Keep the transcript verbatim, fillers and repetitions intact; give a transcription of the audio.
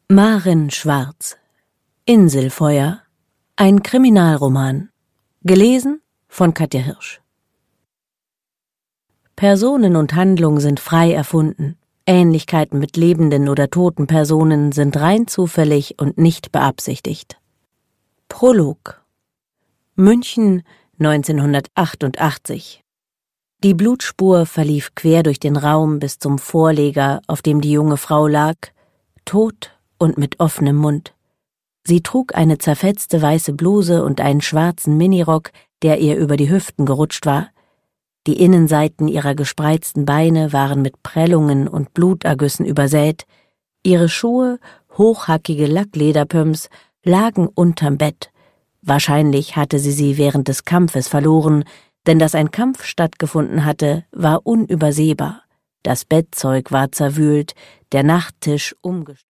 Maren Schwarz. Inselfeuer. Ein Kriminalroman. Gelesen von Katja Hirsch. Personen und Handlung sind frei erfunden. Ähnlichkeiten mit lebenden oder toten Personen sind rein zufällig und nicht beabsichtigt. Prolog. München neunzehnhundertachtundachtzig. Die Blutspur verlief quer durch den Raum bis zum Vorleger, auf dem die junge Frau lag, tot und mit offenem Mund. Sie trug eine zerfetzte weiße Bluse und einen schwarzen Minirock, der ihr über die Hüften gerutscht war. Die Innenseiten ihrer gespreizten Beine waren mit Prellungen und Blutergüssen übersät. Ihre Schuhe, hochhackige Lacklederpumps, lagen unterm Bett. Wahrscheinlich hatte sie sie während des Kampfes verloren, denn dass ein Kampf stattgefunden hatte, war unübersehbar. Das Bettzeug war zerwühlt, der Nachttisch umgestellt.